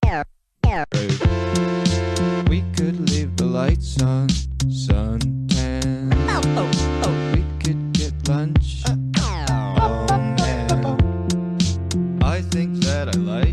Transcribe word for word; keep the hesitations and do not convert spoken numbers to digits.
We could leave the lights on, suntan. We could get lunch. Oh man, I think that I like